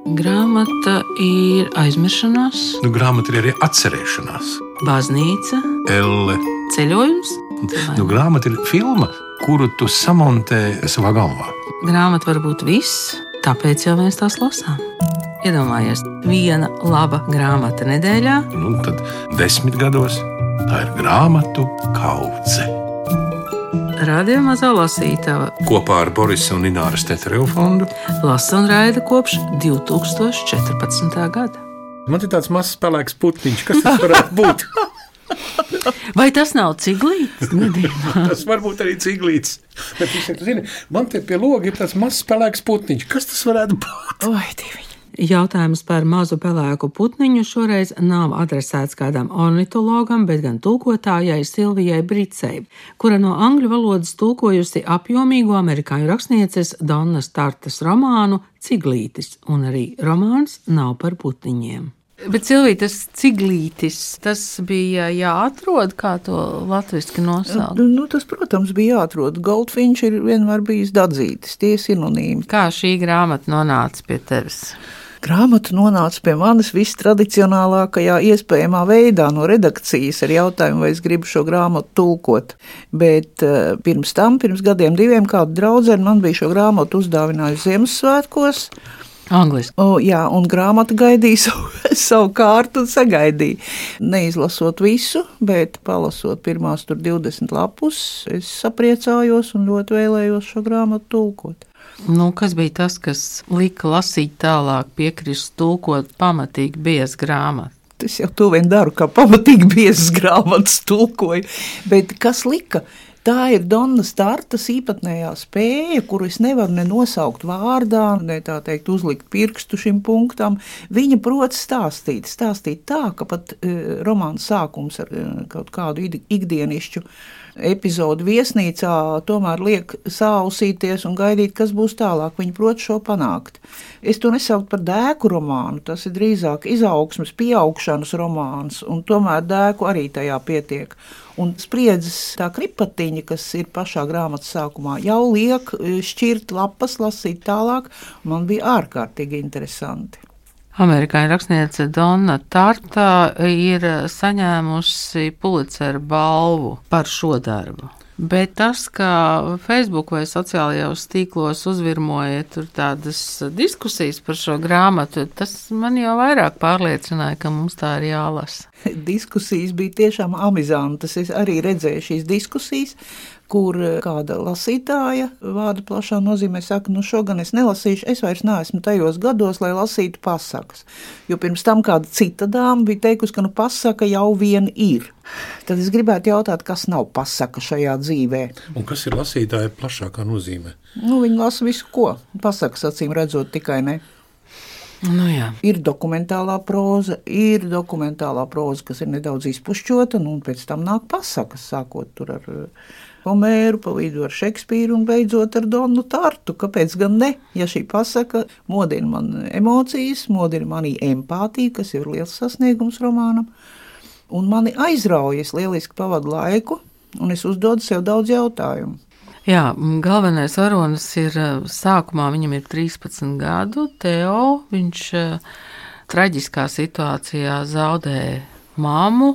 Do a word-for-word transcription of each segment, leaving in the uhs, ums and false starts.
Grāmata ir aizmiršanās. Nu, grāmata ir arī atcerēšanās. Baznīca. Elle. Ceļojums. Nu, grāmata ir filma, kuru tu samontē savā galvā. Grāmata var būt viss, tāpēc jau mēs tās lasām. Iedomājies, viena laba grāmata nedēļā. Nu, tad desmit gados tā ir grāmatu kaudze. Radio Mazā lasītava Kopā ar Borisa un Ināras Teterevu fondu lasa un raida kopš divi tūkstoši četrpadsmitā gada. Man ir tāds mazs pelēks putniņš, kas tas varētu būt? Vai tas nav ciglītis? Tas varbūt arī ciglītis. Bet, tu zini, man te pie loga ir tāds mazs pelēks putniņš. Kas tas varētu būt? Oi, divi. Jautājums par mazu pelēku putniņu šoreiz nav adresēts kādam ornitologam, bet gan tulkotājai Silvijai Bricei, kura no angļu valodas tulkojusi apjomīgo amerikāņu rakstnieces Donnas Tartas romānu Ciglītis, un arī romāns nav par putniņiem. Bet Silvija, tas ciglītis, tas bija jāatrod, kā to latviski nosaukt? Nu, tas, protams, bija jāatrod. Goldfinch ir vienmēr bijis dadzītis, tie sinonīmi. Kā šī grāmata nonāca pie tevis? Grāmata nonāca pie manis vistradicionālākajā iespējamā veidā no redakcijas ar jautājumu, vai es gribu šo grāmatu tulkot. Bet uh, pirms tam, pirms gadiem diviem, kāda draudzene man bija šo grāmatu uzdāvinājusi Ziemassvētkos. Angliski. O, jā, un grāmata gaidīja savu, savu kārtu un sagaidīja. Neizlasot visu, bet palasot pirmās tur divdesmit lapus, es sapriecājos un ļoti vēlējos šo grāmatu tulkot. Nu, kas bija tas, kas lika lasīt tālāk, piekrist tulkot pamatīgi biezas grāmatu? Es jau to vien daru, kā pamatīgi biezas grāmatas tulkoju, bet kas lika? Tā ir Donnas Tartas īpatnējā spēja, kuru es nevaru ne nosaukt vārdā, ne tā teikt uzlikt pirkstu šim punktam. Viņa prot stāstīt, stāstīt tā, ka pat e, romāna sākums ar e, kaut kādu ikdienišķu epizodu viesnīcā tomēr liek sāusīties un gaidīt, kas būs tālāk. Viņa prot šo panākt. Es to nesaukt par dēku romānu, tas ir drīzāk izaugsmes, pieaugšanas romāns, un tomēr dēku arī tajā pietiek. Un spriedzes tā kripatiņa, kas ir pašā grāmatas sākumā, jau liek šķirt lapas, lasīt tālāk, un man bija ārkārtīgi interesanti. Amerikāņu rakstniece Donna Tarta ir saņēmusi Pulitzera balvu par šo darbu. Bet tas, ka Facebook vai sociālajos tīklos uzvirmoja tur tādas diskusijas par šo grāmatu, tas man jau vairāk pārliecināja, ka mums tā ir jālasa. Diskusijas bija tiešām amizantas. Es arī redzēju šīs diskusijas, kur kāda lasītāja vārda plašā nozīmē saka, nu šogan es nelasīšu, es vairs neesmu tajos gados, lai lasītu pasakas. Jo pirms tam kāda cita dāma bija teikusi, ka nu pasaka jau vien ir. Tad es gribētu jautāt, kas nav pasaka šajā dzīvē. Un kas ir lasītāja plašākā nozīmē? Nu, viņi lasa visu ko. Pasakas acīm redzot tikai ne. Nu jā. Ir dokumentālā proza, ir dokumentālā proza, kas ir nedaudz izpušķota, nu, un pēc tam nāk pasakas, sākot tur ar Homēru, pa vidu ar Šekspīru un beidzot ar Donnu Tartu. Kāpēc gan ne? Ja šī pasaka modina man emocijas, modina manī empātiju, kas ir liels sasniegums romānam, un mani aizraujas, lieliski pavadu laiku, un es uzdodu sev daudz jautājumu. Jā, galvenais varonis ir sākumā, viņam ir trīspadsmit gadu, Teo, viņš traģiskā situācijā zaudē mammu.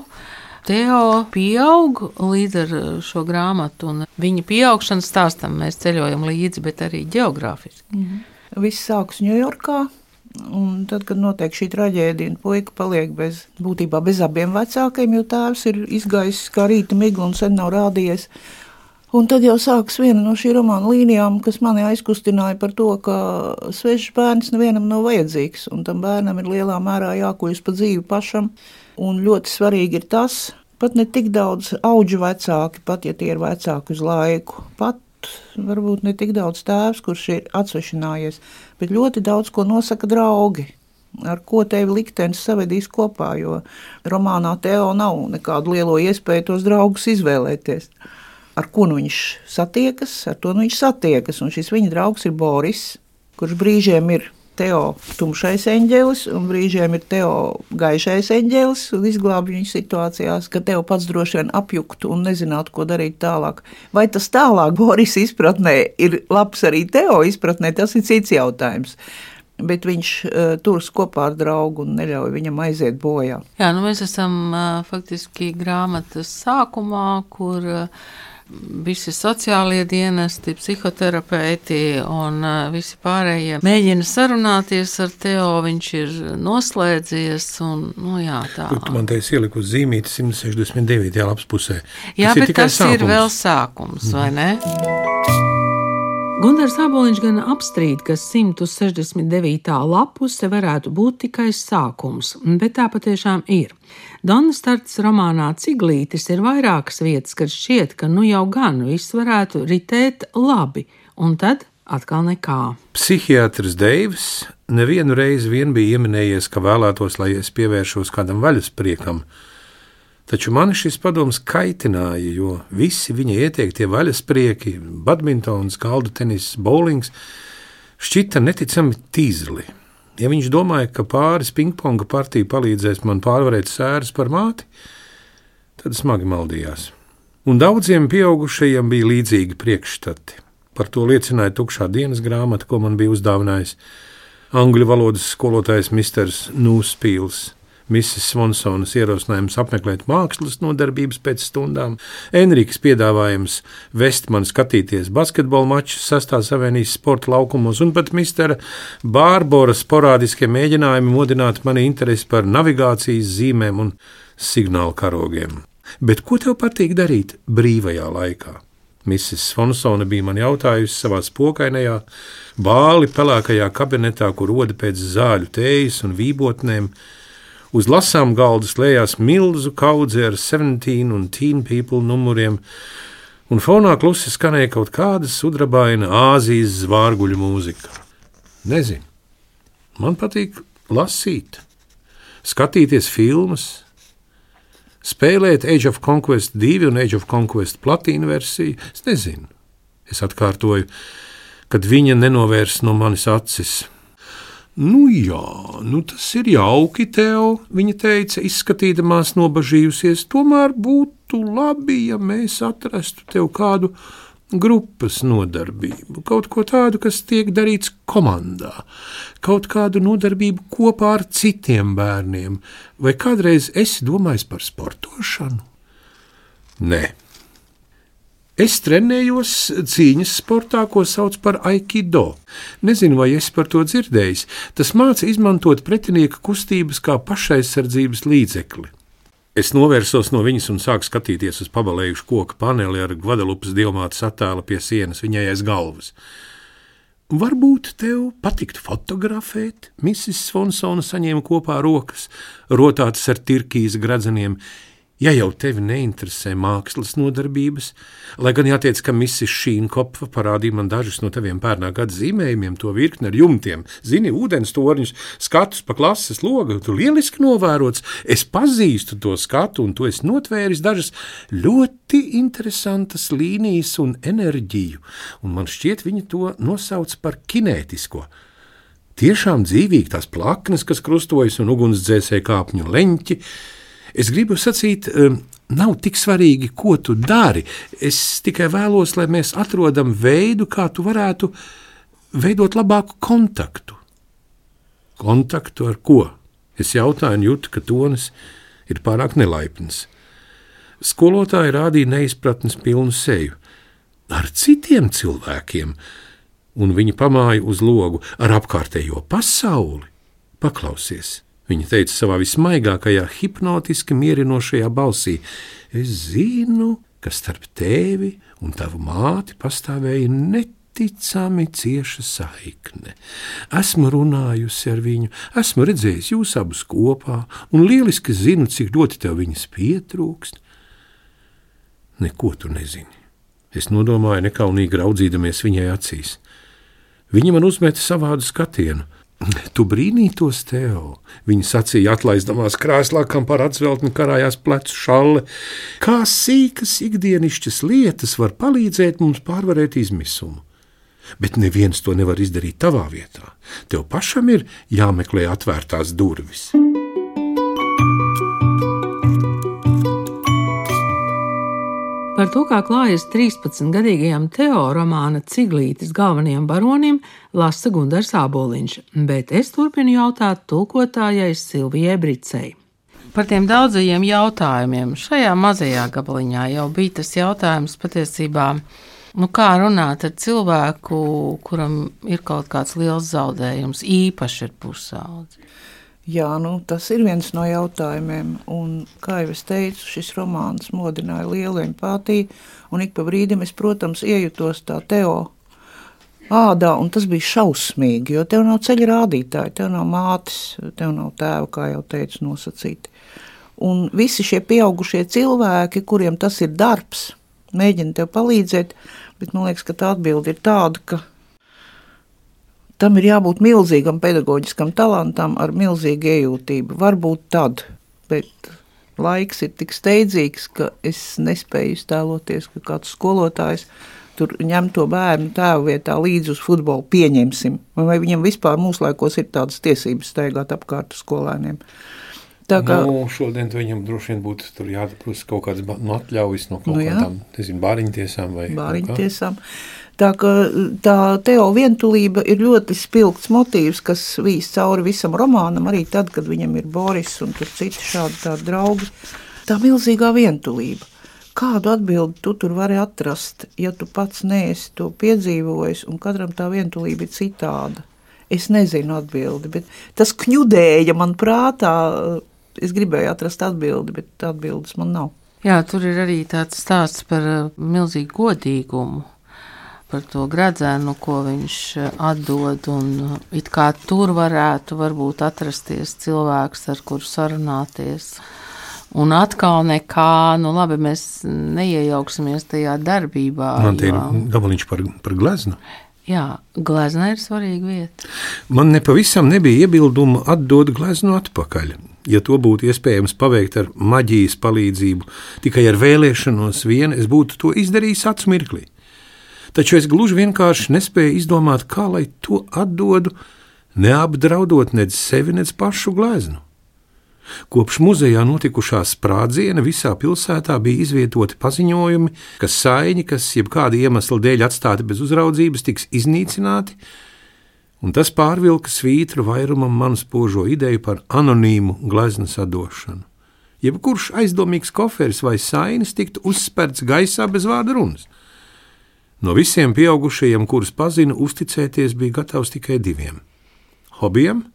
Teo pieaug līdz ar šo grāmatu, un viņa pieaugšanas stāstam mēs ceļojam līdzi, bet arī ģeogrāfiski. Mhm. Viss sākas Ņujorkā, un tad, kad notiek šī traģēdija, puika paliek bez, būtībā bez abiem vecākiem, jo tēvs ir izgājis kā rīta migla un sen nav rādījies. Un tad jau sākas viena no šī romāna līnijām, kas mani aizkustināja par to, ka svešs bērns nevienam nav vajadzīgs, un tam bērnam ir lielā mērā jākuļas pa dzīvi pašam. Un ļoti svarīgi ir tas, pat ne tik daudz auģu vecāki, pat ja tie ir vecāki uz laiku, pat varbūt ne tik daudz tēvs, kurš ir atsvešinājies, bet ļoti daudz ko nosaka draugi, ar ko tevi liktenis savedīs kopā, jo romānā Teo nav nekādu lielo iespēju tos draugus izvēlēties. Ar ko nu viņš satiekas, ar to nu viņš satiekas, un šis viņa draugs ir Boris, kurš brīžiem ir Teo tumšais eņģelis, un brīžiem ir Teo gaišais eņģelis, un izglāb viņu situācijās, ka Teo pats droši vien apjuktu un nezinātu, ko darīt tālāk. Vai tas tālāk Boris izpratnē ir labs arī Teo izpratnē, tas ir cits jautājums. bet viņš uh, turas kopā ar draugu un neļauj viņam aiziet bojā. Jā, nu mēs esam uh, faktiski grāmatas sākumā, kur uh, visi sociālie dienesti, psihoterapeiti un uh, visi pārējie mēģina sarunāties ar Teo, viņš ir noslēdzies un, nu jā, tā. Kur tu man teici ieliku uz zīmīti simt sešdesmit devītajā lapas pusē. Jā, tas bet ir tas sākums. Ir vēl sākums, vai ne? Gundars Āboliņš gan apstrīd, ka simt sešdesmit devītā lapuse varētu būt tikai sākums, bet tā patiešām ir. Donna Starts romānā Ciglītis ir vairākas vietas, kad šķiet, ka nu jau gan viss varētu ritēt labi, un tad atkal nekā. Psihiatrs Deivs nevienu reizi vien bija ieminējies, ka vēlētos, lai es pievēršos kādam vaļaspriekam, taču mani šis padoms kaitināja, jo visi viņa ieteiktie vaļasprieki, badmintons, galdu tenis, bowlings, šķita neticami tīzli. Ja viņš domāja, ka pāris pingponga partija palīdzēs man pārvarēt sēras par māti, tad smagi maldījās. Un daudziem pieaugušajiem bija līdzīgi priekšstati. Par to liecināja tukšā dienas grāmata, ko man bija uzdāvinājis angļu valodas skolotājs misters Nūspīls, misses Svansonas ierosinājums apmeklēt mākslas nodarbības pēc stundām, Enrikas piedāvājums vest man skatīties basketbola mačus sastās avēnijas sporta laukumos un pat mistera Bārbora sporādiskie mēģinājumi modināt mani interesi par navigācijas zīmēm un signālu karogiem. Bet ko tev patīk darīt brīvajā laikā? misses Svansone bija man jautājusi savā spokainajā, bāli pelēkajā kabinetā, kur roda pēc zāļu tējas un vībotnēm. Uz lasām galda slējās milzu kaudze ar seventeen un Teen People numuriem, un fonā klusi skanēja kaut kāda sudrabaina Āzijas zvārguļu mūzika. Nezinu, man patīk lasīt, skatīties filmas, spēlēt Age of Conquest divi un Age of Conquest platīna versiju. Es nezinu, es atkārtoju, kad viņa nenovērs no manis acis. Nu jā, nu tas ir jauki tev, viņa teica, izskatīdamās nobažījusies, tomēr būtu labi, ja mēs atrastu tev kādu grupas nodarbību, kaut ko tādu, kas tiek darīts komandā, kaut kādu nodarbību kopā ar citiem bērniem, vai kādreiz esi domājis par sportošanu? Nē. Es trenējos cīņas sportā, ko sauc par aikido. Nezinu, vai esi par to dzirdējis. Tas māca izmantot pretinieka kustības kā pašaizsardzības līdzekli. Es novērsos no viņas un sāku skatīties uz pabalējušu koka paneli ar Gvadalupas dievmātes attēla pie sienas viņai aiz galvas. Varbūt tev patiktu fotografēt? misses Svansone saņēma kopā rokas, rotātas ar tirkīza gradzeniem. Ja jau tevi neinteresē mākslas nodarbības, lai gan jāteic, ka misses Šīnkopfa parādīja man dažus no taviem pērnā gada zīmējumiem, to virkni ar jumtiem, zini, ūdens torņus, skatus pa klases logu, tu lieliski novērots, es pazīstu to skatu, un tu esi notvēris dažas ļoti interesantas līnijas un enerģiju, un man šķiet, viņi to nosauc par kinētisko. Tiešām dzīvīgi tās plaknes, kas krustojas un ugunsdzēsēja kāpņu leņķi. Es gribu sacīt, nav tik svarīgi, ko tu dari. Es tikai vēlos, lai mēs atrodam veidu, kā tu varētu veidot labāku kontaktu. Kontaktu ar ko? Es jautāju un jūtu, ka tonis ir pārāk nelaipns. Skolotāji rādīja neizpratnes pilnu seju. Ar citiem cilvēkiem, un viņa pamāja uz logu, ar apkārtējo pasauli. Paklausies. Viņa teica savā vismaigākajā, hipnotiski mierinošajā balsī, es zinu, ka starp tevi un tavu māti pastāvēja neticami cieša saikne. Esmu runājusi ar viņu, esmu redzējis jūs abus kopā un lieliski zinu, cik ļoti tev viņas pietrūkst. Neko tu nezini. Es nodomāju nekaunīgi raudzīdamies viņai acīs. Viņa man uzmeta savādu skatienu. Tu brīnītos, Teo, viņa sacīja, atlaizdamās krēslā, kam par atsveltni karājās plecu šalle. Kā sīkas ikdienišķas lietas var palīdzēt mums pārvarēt izmisumu. Bet neviens to nevar izdarīt tavā vietā. Tev pašam ir jāmeklē atvērtās durvis. Par Par to, kā klājas trīspadsmitgadīgajam Teo romāna Ciglītis galvenajam baronim, lasa Gundars Āboliņš, bet es turpinu jautāt tulkotājai Silvijai Bricei. Par tiem daudzajiem jautājumiem šajā mazajā gabaliņā jau bija tas jautājums patiesībā, nu kā runāt ar cilvēku, kuram ir kaut kāds liels zaudējums, īpaši ir pusaudzi. Jā, nu, tas ir viens no jautājumiem, un, kā jau es teicu, šis romāns modināja lielu empātiju, un ik pa brīdim es, protams, iejutos tā Teo ādā, un tas bija šausmīgi, jo tev nav ceļa rādītāji, tev nav mātes, tev nav tēva, kā jau teicu, nosacīti. Un visi šie pieaugušie cilvēki, kuriem tas ir darbs, mēģina tev palīdzēt, bet man liekas, ka tā atbilde ir tāda, ka tam ir jābūt milzīgam pedagoģiskam talantam ar milzīgu iejūtību. Varbūt tad, bet laiks ir tik steidzīgs, ka es nespēju iztēloties, ka kāds skolotājs tur ņem to bērnu tēvu vietā līdzi uz futbolu, pieņemsim. Vai viņam vispār mūslaikos ir tādas tiesības staigāt apkārt skolēniem. Tā kā, nu, šodien viņam droši vien būtu tur jāatprasa kaut kādas no atļaujas no kaut nu kādām, nezinu, bāriņtiesām vai bāriņtiesām. Tā ka tā Teo vientulība ir ļoti spilgts motīvs, kas vīs cauri visam romānam, arī tad, kad viņam ir Boris un tur citi šādi tādi draugi. Tā milzīgā vientulība. Kādu atbildi tu tur vari atrast, ja tu pats neesi to piedzīvojis un katram tā vientulība ir citāda? Es nezinu atbildi, bet tas kņudēja man prātā. Es gribēju atrast atbildi, bet atbildes man nav. Jā, tur ir arī tāds stāsts par milzīgu godīgumu, par to gredzenu, ko viņš atdod, un it kā tur varētu varbūt atrasties cilvēks, ar kuru sarunāties. Un atkal nekā, nu labi, mēs neiejauksimies tajā darbībā. Man te ir jo... gabaliņš par, par gleznu. Jā, glezna ir svarīga vieta. Man nepavisam nebija iebildumu atdot gleznu atpakaļ. Ja to būtu iespējams paveikt ar maģijas palīdzību, tikai ar vēlēšanos vien, es būtu to izdarījis acu mirklī. Taču es gluži vienkārši nespēju izdomāt, kā lai to atdodu, neapdraudot nec sevi, nec pašu gleznu. Kopš muzejā notikušā sprādziena visā pilsētā bija izvietoti paziņojumi, ka saiņi, kas jebkāda iemesla dēļ atstāti bez uzraudzības, tiks iznīcināti, un tas pārvilka svītru vairumam manu spožo ideju par anonīmu gleznas atdošanu. Jebkurš aizdomīgs koferis vai sainis tiktu uzsperts gaisā bez vārda runas. No visiem pieaugušajiem, kurus pazinu, uzticēties bija gatavs tikai diviem – Hobijam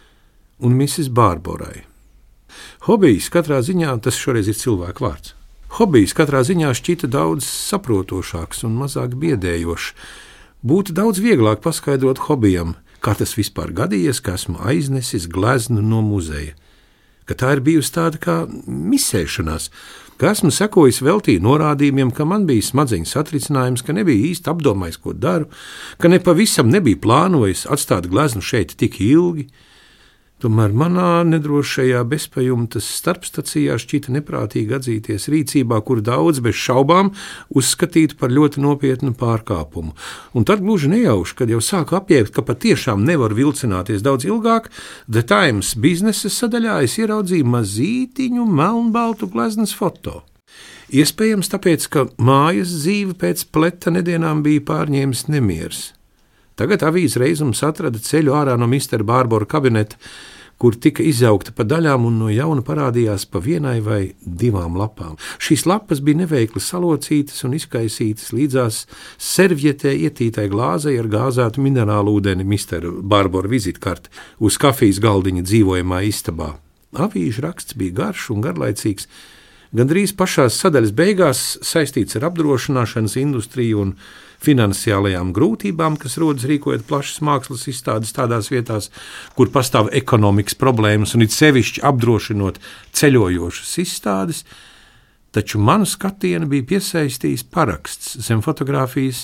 un misis Bārborai. Hobijs katrā ziņā, tas šoreiz ir cilvēku vārds, hobijs katrā ziņā šķita daudz saprotošāks un mazāk biedējošs. Būtu daudz vieglāk paskaidrot hobijam, kā tas vispār gadījies, ka esmu aiznesis gleznu no muzeja, ka tā ir bijusi tāda kā misēšanās, ka esmu sekojis veltī norādījumiem, ka man bija smadzeņu satricinājums, ka nebija īsti apdomājis, ko daru, ka nepavisam nebija plānojis atstāt gleznu šeit tik ilgi. Tomēr manā nedrošajā bezpajumtas starpstacijā šķita neprātīgi atzīties rīcībā, kur daudz bez šaubām uzskatītu par ļoti nopietnu pārkāpumu. Un tad gluži nejauši, kad jau sāku apjēgt, ka patiešām nevar vilcināties daudz ilgāk, The Times biznesa sadaļā es ieraudzīju mazītiņu melnbaltu gleznas foto. Iespējams tāpēc, ka mājas dzīve pēc pleta nedienām bija pārņēmis nemieris. Tagad avīzes reizums atrada ceļu ārā no mistera Bārbora kabineta, kur tika izjaukta pa daļām un no jauna parādījās pa vienai vai divām lapām. Šīs lapas bija neveikli salocītas un izkaisītas līdzās servietē ietītai glāzei ar gāzētu minerālu ūdeni mistera Bārbora vizitkarti uz kafijas galdiņa dzīvojamā istabā. Avīžu raksts bija garš un garlaicīgs, gandrīz pašās sadaļas beigās saistīts ar apdrošināšanas industriju un finansiālajām grūtībām, kas rodas rīkojot plašas mākslas izstādes tādās vietās, kur pastāv ekonomikas problēmas un it sevišķi apdrošinot ceļojošas izstādes, taču manu skatienu bija piesaistījis paraksts zem fotogrāfijas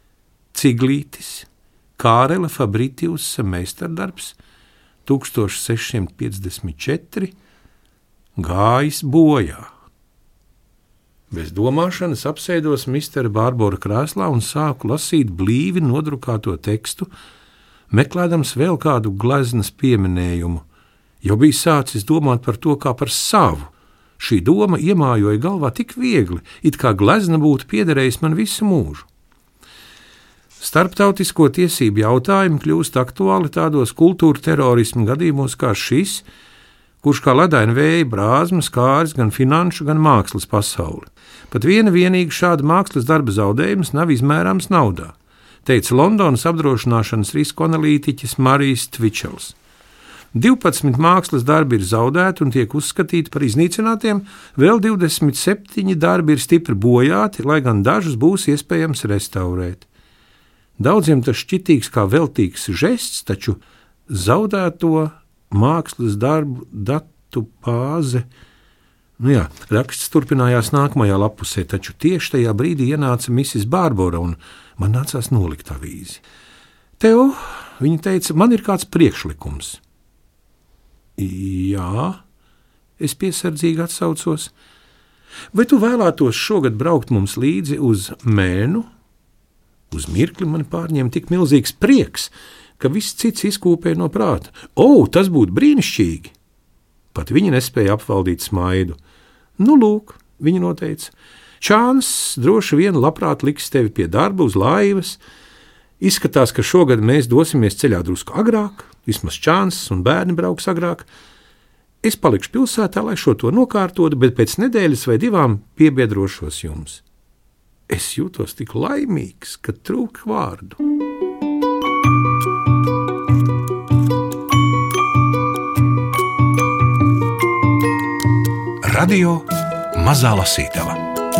Ciglītis, Kārela Fabritiusa meistardarbs, tūkstoš sešsimt piecdesmit četri, gājis bojā. Bez domāšanas apsēdos mistera Bārbora krēslā un sāku lasīt blīvi nodrukāto tekstu, meklēdams vēl kādu gleznas pieminējumu, jo bija sācis domāt par to kā par savu, Šī doma iemājoja galvā tik viegli, it kā glezna būtu piederējis man visu mūžu. Starptautisko tiesību jautājumi kļūst aktuāli tādos kultūra terorismu gadījumos kā šis, kurš kā ledaina vēja brāzma skāris gan finanšu, gan mākslas pasauli. Pat viena vienīga šāda mākslas darba zaudējums nav izmērāms naudā, teica Londonas apdrošināšanas risku analītiķis Marijs Tvičels. divpadsmit mākslas darbi ir zaudēti un tiek uzskatīti par iznīcinātiem, vēl divdesmit septiņi darbi ir stipri bojāti, lai gan dažus būs iespējams restaurēt. Daudziem tas šķitīgs kā veltīgs žests, taču zaudēto mākslas darbu datu bāze. Nu jā, raksts turpinājās nākamajā lapusē, taču tieši tajā brīdī ienāca misis Bārbora un man nācās nolikt avīzi. Teo, viņa teica, man ir kāds priekšlikums. Jā, es piesardzīgi atsaucos. Vai tu vēlētos šogad braukt mums līdzi uz Mēnu? Uz mirkli mani pārņēma tik milzīgs prieks, ka viss cits izkūpēja no prāta. O, tas būtu brīnišķīgi! Pat viņa nespēja apvaldīt smaidu. Nu, lūk, viņa noteica. Čāns droši vien labprāt liks tevi pie darba uz laivas. Izskatās, ka šogad mēs dosimies ceļā drusku agrāk, vismaz Čāns un bērni brauks agrāk. Es palikšu pilsētā, lai šo to nokārtotu, bet pēc nedēļas vai divām piebiedrošos jums. Es jūtos tik laimīgs, ka trūk vārdu. Radio Mazā Lasītava.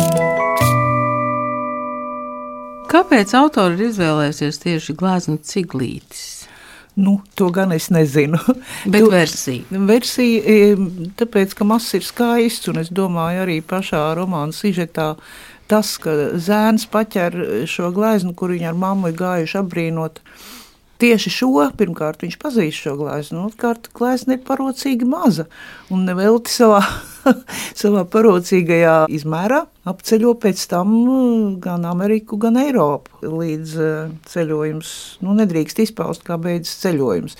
Kāpēc autori ir izvēlējušies tieši gleznu ciglītes? Nu, to gan es nezinu. Bet versija? Versija, tāpēc, ka mazs ir skaists, un es domāju arī pašā romāna sižetā tas, ka zēns paķer šo gleznu, kur viņi ar mammu ir gājuši apbrīnot. Tieši šo, pirmkārt, viņš pazīst šo gleznu, otrkārt, glezna ir parocīgi maza, un nevelti savā, savā parocīgajā izmērā apceļo pēc tam gan Ameriku, gan Eiropu, līdz ceļojums, nu, nedrīkst izpaust, kā beidzas ceļojums.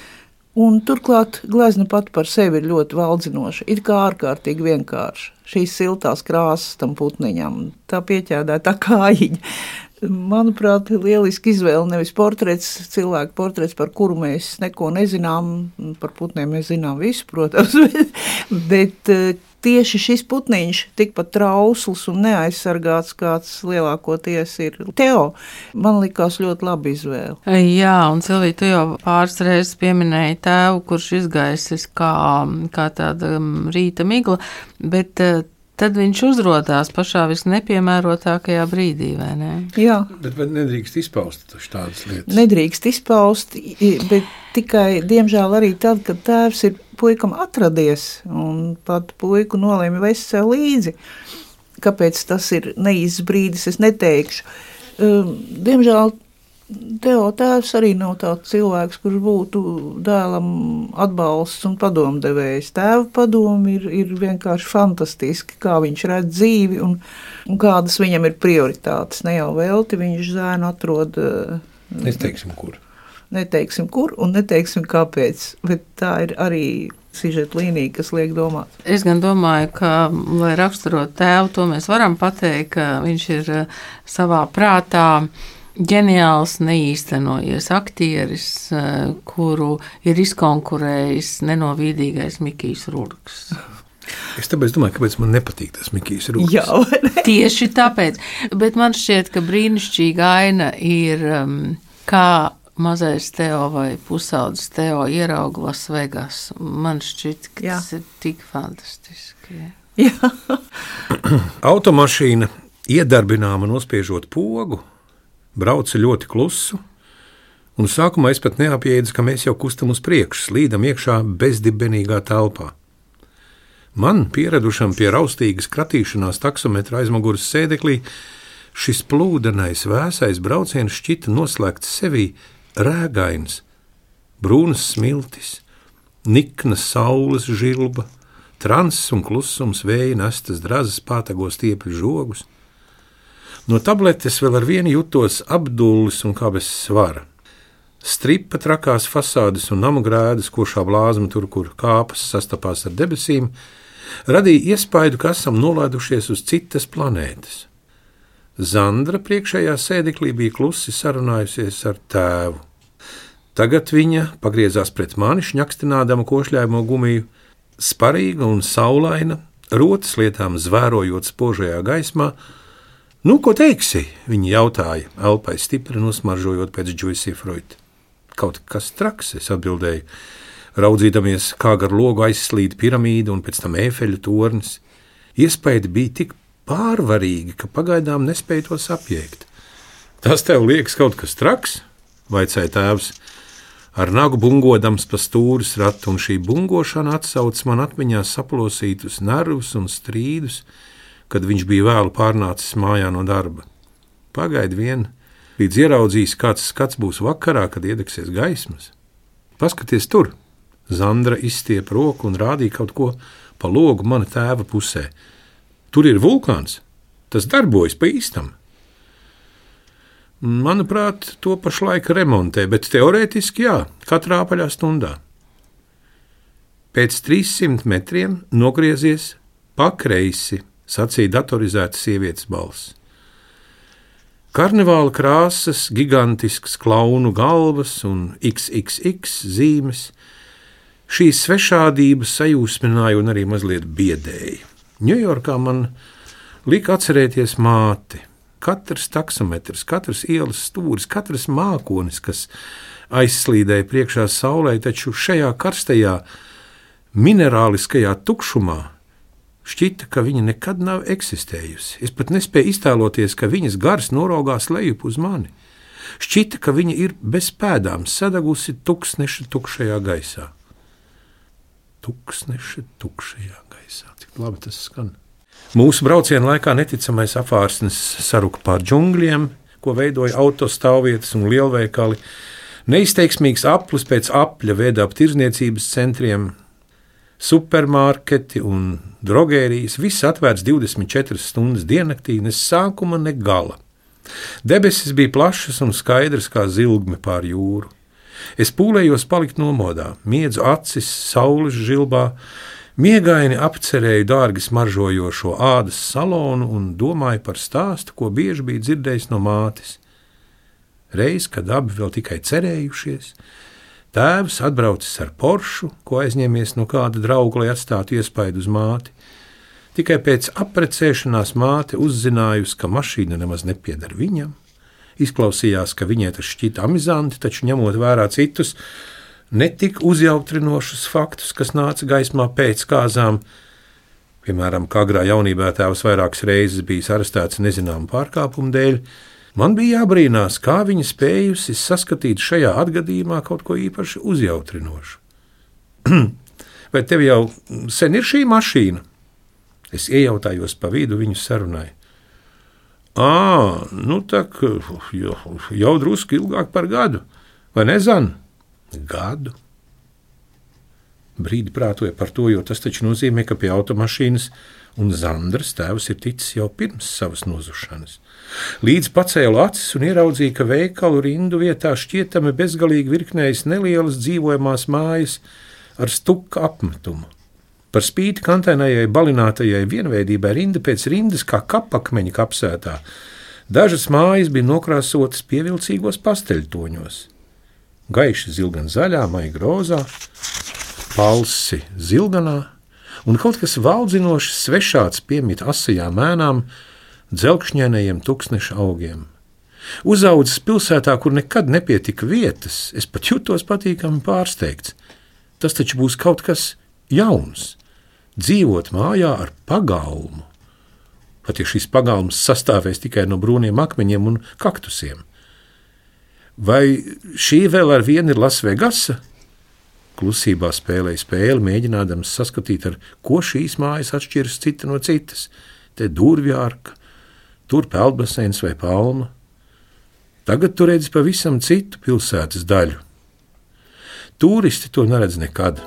Un turklāt glezna pat par sevi ir ļoti valdzinoša, it kā ārkārtīgi vienkārša. Šīs siltās krāsas tam putniņam, tā pieķēdētā kājiņa. Manuprāt, lieliski izvēle, nevis portrets, cilvēku portrets, par kuru mēs neko nezinām, par putniem mēs zinām visu, protams, bet, bet tieši šis putniņš tikpat trausls un neaizsargāts, kāds lielākoties ir Teo, man likās ļoti labi izvēle. Jā, un Silvija, tu jau pāris reizes pieminēji tēvu, kurš izgaisis kā, kā tāda rīta migla, bet tad viņš uzrodās pašā visnepiemērotākajā brīdī, vai ne? Jā. Bet nedrīkst izpaust tādas lietas. Nedrīkst izpaust, bet tikai, diemžēl, arī tad, kad tēvs ir puikam atradies, un pat puiku nolēma vest sev līdzi. Kāpēc tas ir neīsts brīdis, es neteikšu. Diemžēl Teo tēvs arī nav tāds cilvēks, kurš būtu dēlam atbalsts un padomdevējs. Tēva padomi ir, ir vienkārši fantastiski, kā viņš redz dzīvi un, un kādas viņam ir prioritātes. Ne jau velti viņš zēnu atrod. Neteiksim, kur. Neteiksim, kur un neteiksim, kāpēc, bet tā ir arī sižeta līnija, kas liek domāt. Es gan domāju, ka, lai raksturot tēvu, to mēs varam pateikt, ka viņš ir savā prātā ģeniāls, neīstenojies aktieris, kuru ir izkonkurējis nenovīdīgais Mikijs Rurks. Es tāpēc domāju, kāpēc man nepatīk tas Mikijs Rurks. Jā, vai ne? Tieši tāpēc. Bet man šķiet, ka brīnišķīga aina ir, kā mazais Teo vai pusaudzis Teo ierauga Las Vegas. Man šķiet, ka Jā. Tas ir tik fantastiski. Jā. Automašīna iedarbināma nospiežot pogu, brauca ļoti klusu, un sākumā es pat neapjēdzu, ka mēs jau kustam uz priekšu, slīdam iekšā bezdibenīgā telpā. Man, pieradušam pie raustīgas kratīšanās taksometra aizmugures sēdeklī, šis plūdenais, vēsais brauciens šķita noslēgts sevī rēgains, brūnas smiltis, niknas saules žilba, transs un klusums vēja nestas drazas pātago stiepļu žogus. No tabletes vēl ar vienu jutos apdullis un kā bez svara. Stripa trakās fasādes un namu grēdas, košā blāzma tur, kur kāpas sastapās ar debesīm, radīja iespaidu, ka esam nolaidušies uz citas planētas. Zandra priekšējā sēdeklī bija klusi sarunājusies ar tēvu. Tagad viņa pagriezās pret mani, šņakstinādama košļājumu gumiju, sparīga un saulaina, rotas lietām zvērojot spožajā gaismā. Nu, ko teiksi? Viņa jautāja, elpai stipri nosmaržojot pēc Juicy Fruit. Kaut kas traks, es atbildēju, raudzīdamies, kā gar logu aizslīd piramīda un pēc tam Ēfeļu tornis. Iespaidi bija tik pārvarīgi, ka pagaidām nespēju to sapjēgt. Tas tev liekas kaut kas traks? Vaicāja tēvs, ar nagu bungodams pa stūris ratu, un šī bungošana atsauc man atmiņā saplosītus nervus un strīdus, kad viņš bija vēlu pārnācis mājā no darba. Pagaidi vien, līdz ieraudzījis, kāds skats būs vakarā, kad iedegsies gaismas. Paskaties tur! Zandra izstiep roku un rādīja kaut ko pa logu mana tēva pusē. Tur ir vulkāns. Tas darbojas pa īstam. Manuprāt, to pašlaik remontē, bet teorētiski jā, katrā apaļā stundā. Pēc trīssimt metriem nogriezies pa kreisi, sacīja datorizēta sievietes balss. Karnevāla krāsas, gigantisks klaunu galvas un iks iks iks zīmes. Šīs svešādības sajūsmināja un arī mazliet biedēja. Ņujorkā man lika atcerēties māti. Katrs taksometrs, katrs ielas stūris, katrs mākonis, kas aizslīdēja priekšā saulē, taču šajā karstajā, minerāliskajā tukšumā šķita, ka viņa nekad nav eksistējusi. Es pat nespēju iztēloties, ka viņas gars noraugās lejup uz mani. Šķita, ka viņa ir bez pēdām sadagusi tuksneša tukšajā gaisā. Tuksneša tukšajā gaisā. Cik labi tas skan. Mūsu brauciena laikā neticamais apvārsnes saruka pār džungļiem, ko veidoja autostāvvietas un lielveikali. Neizteiksmīgs aplis pēc apļa veda ap tirzniecības centriem, supermarketi un drogērijas, viss atvērts divdesmit četras stundas diennaktī, ne sākuma, ne gala. Debesis bija plašas un skaidras kā zilgme pār jūru. Es pūlējos palikt nomodā, miedzu acis saules žilbā, miegaini apcerēju dārgi smaržojošo ādas salonu un domāju par stāstu, ko bieži bija dzirdējis no mātes. Reiz, kad abi vēl tikai cerējušies, tēvs atbraucis ar Poršu, ko aizņēmies no kāda drauga, lai atstātu iespaidu uz māti. Tikai pēc apprecēšanās māte uzzinājusi, ka mašīna nemaz nepieder viņam. Izklausījās, ka viņai tas šķita amizanti, taču ņemot vērā citus, netik uzjautrinošus faktus, kas nāca gaismā pēc kāzām. Piemēram, kā agrā jaunībā tēvs vairākas reizes bijis arestēts nezināmu pārkāpumu dēļ, man bija jābrīnās, kā viņa spējusi saskatīt šajā atgadījumā kaut ko īpaši uzjautrinošu. Vai tev jau sen ir šī mašīna? Es iejautājos pa vidu viņu sarunai. Ā, nu tak, jau, jau drusku ilgāk par gadu, vai ne, Zan? Gadu? Brīdi prātoja par to, jo tas taču nozīmē, ka pie automašīnas un Zandras tēvs ir ticis jau pirms savas nozušanas. Līdz pacēlu acis un ieraudzīja, ka veikalu rindu vietā šķietami bezgalīgi virknējas nelielas dzīvojamās mājas ar stuka apmetumu. Par spīti kantainajai balinātajai vienveidībai rinda pēc rindas kā kapakmeņa kapsētā. Dažas mājas bija nokrāsotas pievilcīgos pasteļtoņos. Gaiši zilgan zaļā, maiga rozā, palsi zilganā, un kaut kas valdzinoši svešāds piemita asajām ēnām, dzelkšņainajiem tuksneša augiem. Uzaudzis pilsētā, kur nekad nepietika vietas, es pat jutos patīkami pārsteigts. Tas taču būs kaut kas jauns. Dzīvot mājā ar pagalmu. Pat ja šis pagalms sastāvēs tikai no brūniem akmeņiem un kaktusiem. Vai šī vēl ar vienu ir Lasvegasa? Klusībā spēlēja spēli, mēģinādams saskatīt, ar ko šīs mājas atšķiras cita no citas. Te durvjārka, tur peldbaseins vai palma. Tagad tu redzi pavisam citu pilsētas daļu. Turisti to neredz nekad.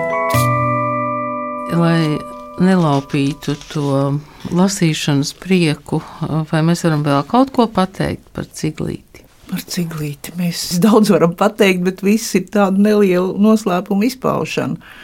Lai nelaupītu to lasīšanas prieku, vai mēs varam vēl kaut ko pateikt par Ciglīti? Par Ciglīti mēs daudz varam pateikt, bet viss ir tāda neliela noslēpuma izpaušana.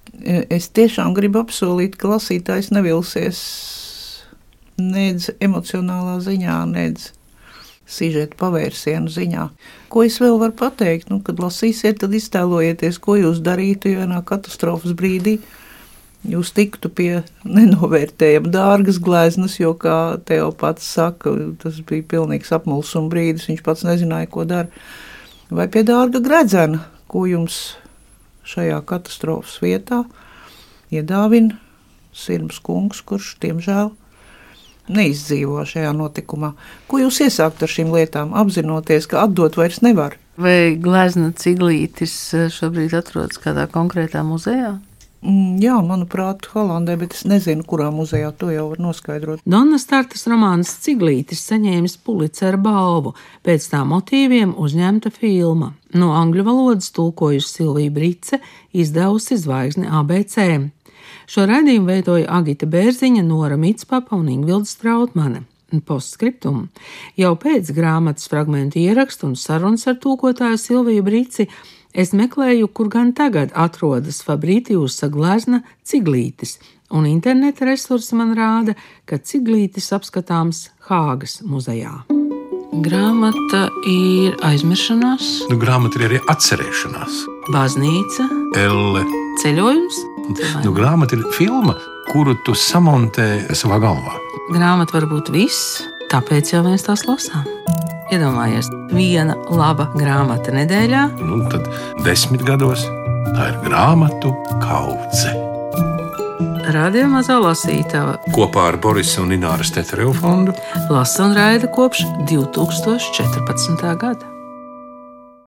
Es tiešām gribu apsolīt, ka lasītājs nevilsies nedz emocionālā ziņā, nedz sižeta pavērsienu ziņā. Ko es vēl varu pateikt? Nu, kad lasīsiet, tad iztēlojieties, ko jūs darītu, ja vienā katastrofas brīdī jūs tiktu pie nenovērtējama dārgas gleznas, jo, kā Teo pats saka, tas bija pilnīgs apmulsuma brīdis, viņš pats nezināja, ko dara. Vai pie dārga gredzena, ko jums šajā katastrofas vietā iedāvina Sirmas kungs, kurš, diemžēl, neizdzīvo šajā notikumā. Ko jūs iesākt ar šīm lietām, apzinoties, ka atdot vairs nevar? Vai glezna ciglītis šobrīd atrodas kādā konkrētā muzejā? Mm, jā, manuprāt, Holandē, bet es nezinu, kurā muzejā, to jau var noskaidrot. Donnas Tartas romāns Ciglītis saņēmis Pulicera balvu, pēc tā motīviem uzņemta filma. No angļu valodas tulkojusi Silvija Brice, izdevusi Zvaigzne A B C. Šo raidījumu veidoja Agita Bērziņa, Nora Mitspapa un Ingvilda Strautmane. Postskriptum. Jau pēc grāmatas fragmentu ierakstu un sarunas ar tulkotāju Silviju Brici es meklēju, kur gan tagad atrodas Fabritiusa glezna Ciglītis, un interneta resursi man rāda, ka Ciglītis apskatāms Hāgas muzejā. Grāmata ir aizmiršanās, Nu, grāmata ir arī atcerēšanās. baznīca, Elle. ceļojums. Nu, grāmata ir filma, kuru tu samontē savā galvā. Grāmata var būt viss, tāpēc jau mēs tās lasām. Iedomājies, viena laba grāmata nedēļā. Nu, tad desmit gados tā ir grāmatu kaudze. Radio Mazā lasītava Kopā ar Borisa un Ināras Tetereva fondu lasa un raida kopš divi tūkstoši četrpadsmitā gada.